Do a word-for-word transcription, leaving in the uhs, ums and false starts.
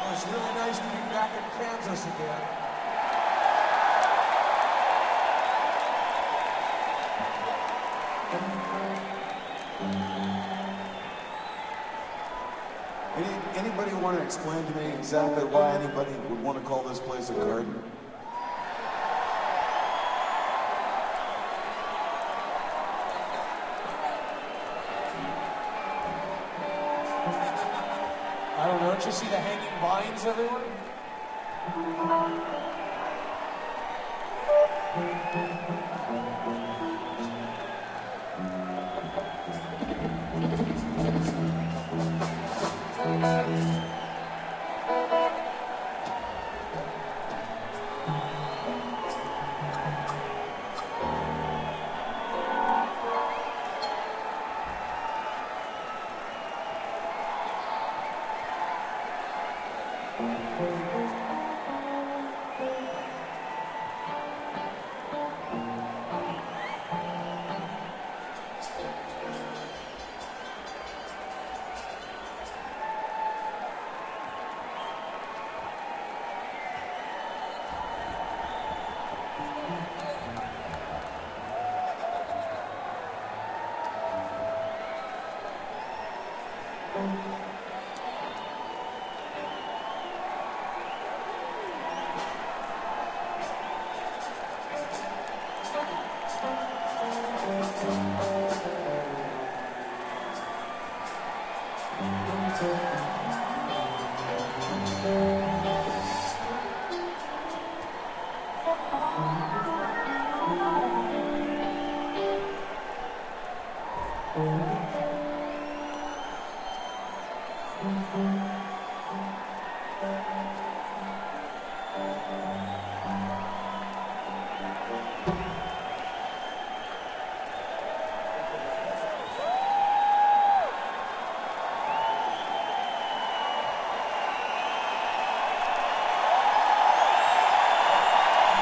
It's really nice to be back in Kansas again. Any, anybody want to explain to me exactly why anybody would want to call this place a garden? I don't know, don't you see the hanging vines everywhere? Thank you.